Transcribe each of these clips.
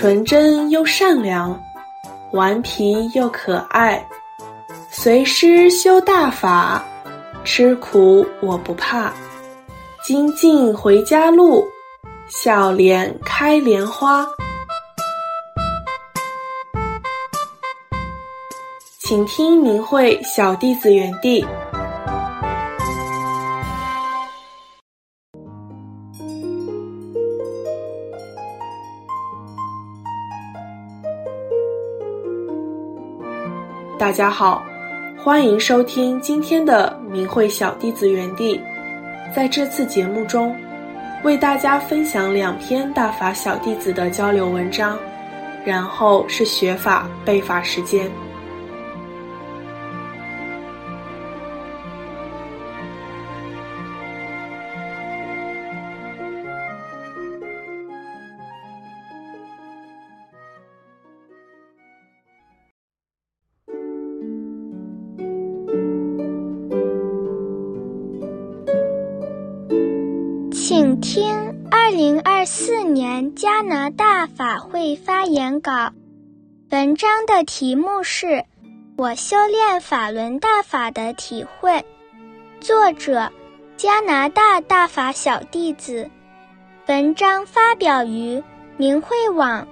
纯真又善良，顽皮又可爱，随师修大法，吃苦我不怕。精进回家路，笑脸开莲花。请听明慧小弟子园地。大家好，欢迎收听今天的明慧小弟子园地。在这次节目中，为大家分享2篇大法小弟子的交流文章，然后是学法背法时间。 请听2024年加拿大法会发言稿。文章的题目是我修炼法轮大法的体会，作者加拿大大法小弟子。文章发表于明慧网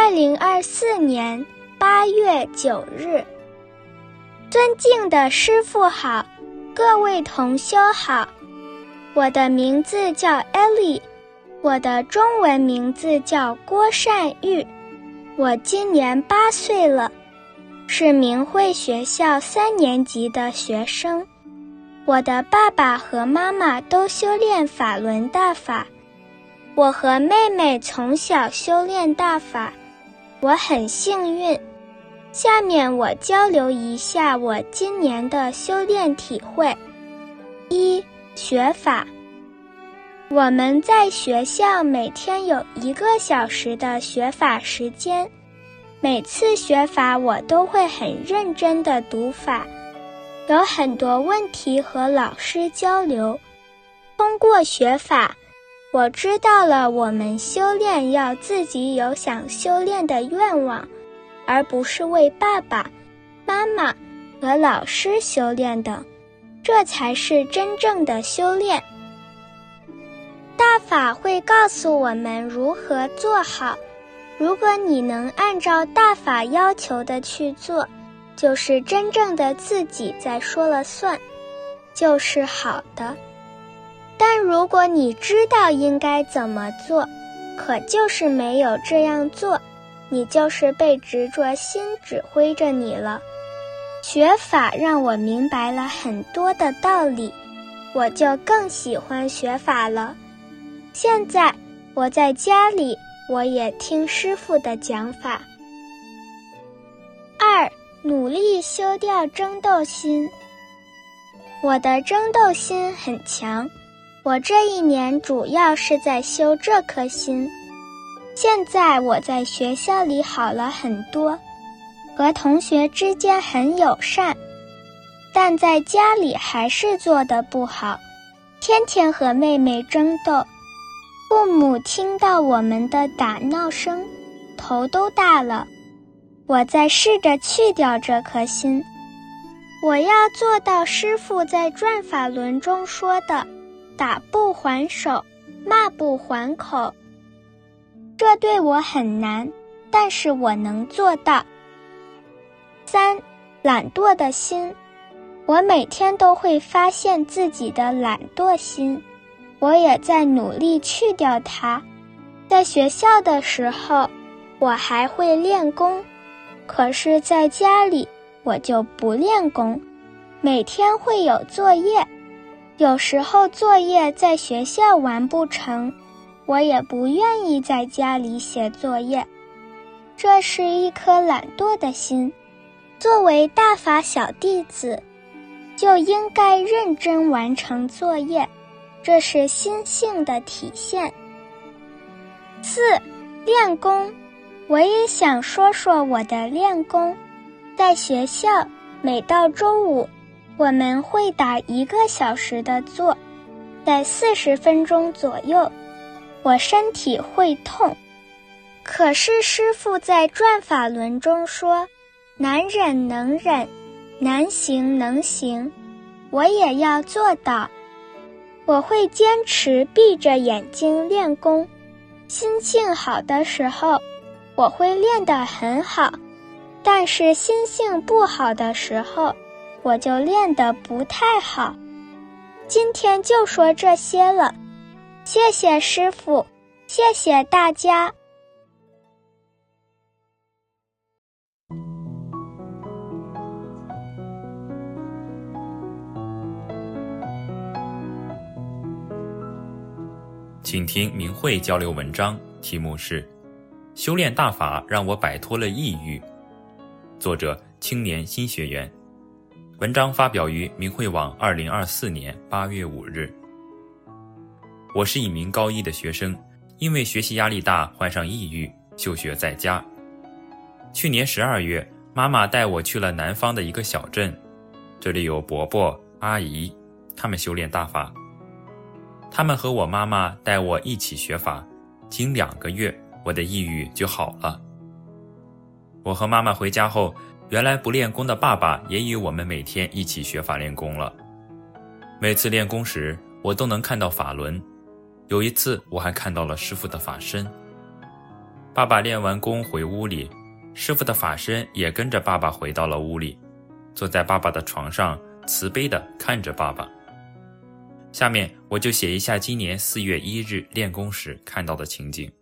2024年8月9日。尊敬的师父好，各位同修好。我的名字叫 Ellie， 我的中文名字叫郭善玉，我今年8岁了，是明慧学校3年级的学生。我的爸爸和妈妈都修炼法轮大法，我和妹妹从小修炼大法，我很幸运。下面我交流一下我今年的修炼体会。1、学法。我们在学校每天有1个小时的学法时间，每次学法我都会很认真地读法，有很多问题和老师交流。通过学法，我知道了我们修炼要自己有想修炼的愿望，而不是为爸爸妈妈和老师修炼的，这才是真正的修炼。大法会告诉我们如何做好，如果你能按照大法要求的去做，就是真正的自己在说了算，就是好的。但如果你知道应该怎么做，可就是没有这样做，你就是被执着心指挥着你了。学法让我明白了很多的道理，我就更喜欢学法了。现在我在家里，我也听师父的讲法。2、努力修掉争斗心。我的争斗心很强，我这1年主要是在修这颗心。现在我在学校里好了很多，和同学之间很友善，但在家里还是做得不好，天天和妹妹争斗。父母听到我们的打闹声，头都大了。我在试着去掉这颗心，我要做到师父在转法轮中说的打不还手，骂不还口。这对我很难，但是我能做到。3、懒惰的心。我每天都会发现自己的懒惰心，我也在努力去掉它。在学校的时候，我还会练功，可是在家里我就不练功。每天会有作业，有时候作业在学校完不成，我也不愿意在家里写作业。这是一颗懒惰的心。作为大法小弟子，就应该认真完成作业，这是心性的体现。4、练功。我也想说说我的练功。在学校，每到周五，我们会打1个小时的坐，在40分钟左右，我身体会痛， 可是师父在转法轮中说，难忍能忍，难行能行，我也要做到。我会坚持闭着眼睛练功，心性好的时候，我会练得很好，但是心性不好的时候，我就练得不太好。今天就说这些了，谢谢师父，谢谢大家。 请听明慧交流文章，题目是修炼大法让我摆脱了抑郁，作者青年新学员。文章发表于明慧网2024年8月5日。我是一名高一的学生，因为学习压力大患上抑郁，休学在家。去年12月，妈妈带我去了南方的一个小镇，这里有伯伯、阿姨，他们修炼大法。他们和我妈妈带我一起学法，仅2个月，我的抑郁就好了。我和妈妈回家后，原来不练功的爸爸也与我们每天一起学法练功了。每次练功时，我都能看到法轮。有一次，我还看到了师父的法身。爸爸练完功回屋里，师父的法身也跟着爸爸回到了屋里，坐在爸爸的床上，慈悲地看着爸爸。下面我就写一下今年4月1日练功时看到的情景。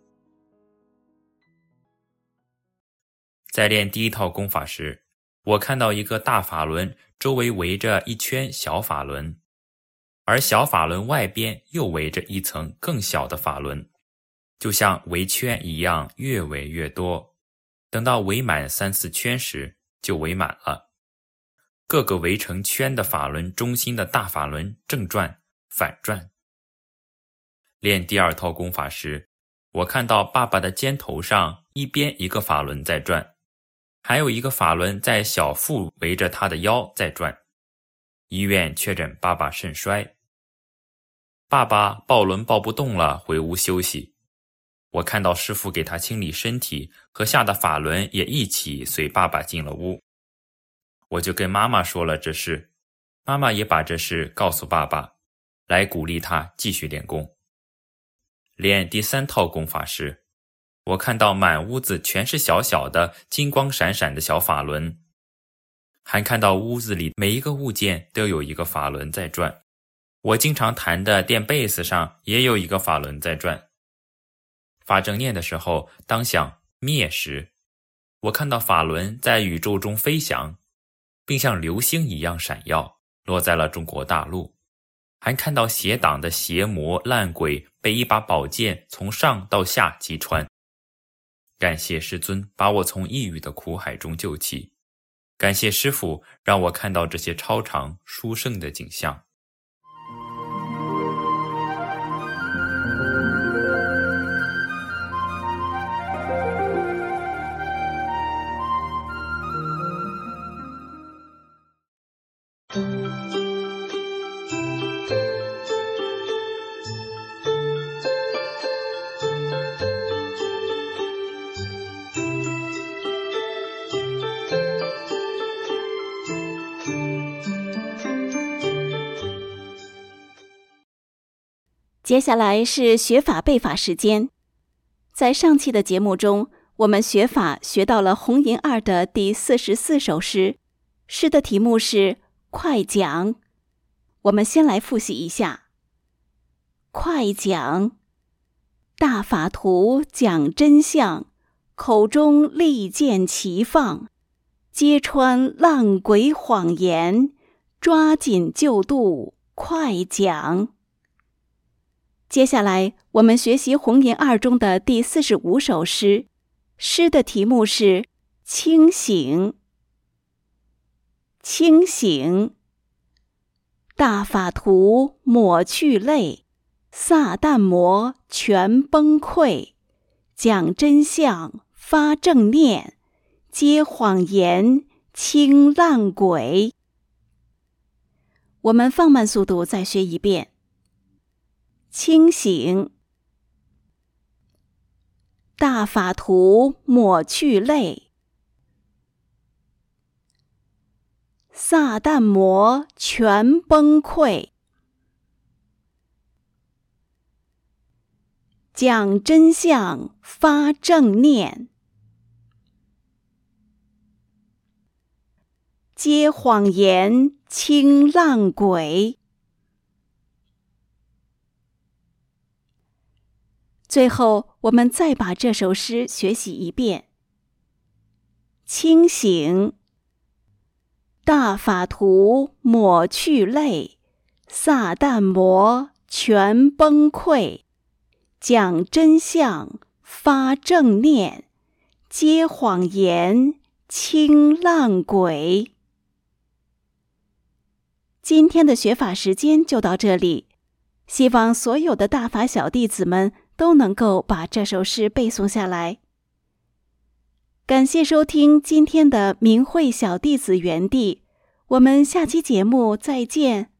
在练第一套功法时，我看到一个大法轮周围围着一圈小法轮，而小法轮外边又围着一层更小的法轮，就像围圈一样越围越多，等到围满3、4圈时就围满了。各个围成圈的法轮中心的大法轮正转反转。练第2套功法时，我看到爸爸的肩头上一边一个法轮在转，还有一个法轮在小腹围着他的腰在转。医院确诊爸爸肾衰，爸爸抱轮抱不动了，回屋休息。我看到师父给他清理身体，和下的法轮也一起随爸爸进了屋。我就跟妈妈说了这事，妈妈也把这事告诉爸爸，来鼓励他继续练功。练第3套功法时，我看到满屋子全是小小的金光闪闪的小法轮，还看到屋子里每一个物件都有一个法轮在转。我经常弹的电贝斯上也有一个法轮在转。法正念的时候，当想灭时，我看到法轮在宇宙中飞翔，并像流星一样闪耀，落在了中国大陆。还看到邪党的邪魔烂鬼被一把宝剑从上到下击穿。感谢师尊把我从抑郁的苦海中救起，感谢师父让我看到这些超常殊胜的景象。 接下来是学法背法时间。在上期的节目中，我们学法学到了红银二的第44首诗，诗的题目是快讲。我们先来复习一下。快讲，大法图讲真相，口中利剑齐放，揭穿烂鬼谎言，抓紧救度，快讲。接下来我们学习红银二中的第45首诗，诗的题目是清醒。清醒，大法图抹去泪，撒旦魔全崩溃，讲真相发正念，揭谎言清烂鬼。我们放慢速度再学一遍。清醒， 大法图抹去泪，撒旦魔全崩溃，讲真相发正念，揭谎言清浪鬼。最后，我们再把这首诗学习一遍。清醒，大法图抹去泪，撒旦魔全崩溃，讲真相发正念，揭谎言清浪鬼。今天的学法时间就到这里，希望所有的大法小弟子们都能够把这首诗背诵下来。感谢收听今天的明慧小弟子园地，我们下期节目再见。